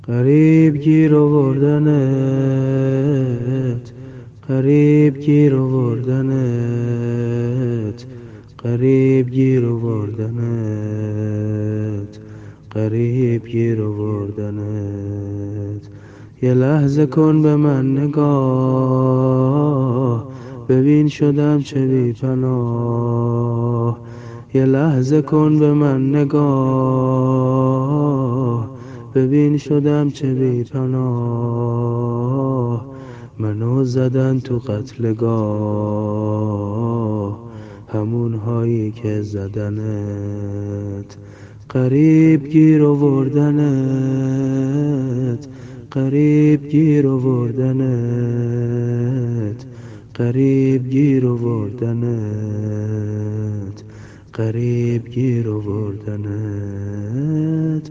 قریب گیر آوردنت، قریب گیر آوردنت، قریب گیر آوردنت، قریب گیر آوردنت. یه لحظه کن به من نگاه، ببین شدم چه بی پناه. یه لحظه کن به من نگاه، ببین شدم چه بی پناه. منو زدن تو قتلگاه، همون هایی که زدنت. قریب گیر آوردنت، قریب گیر آوردنت، قریب گیر آوردنت، قریب گیر آوردنت.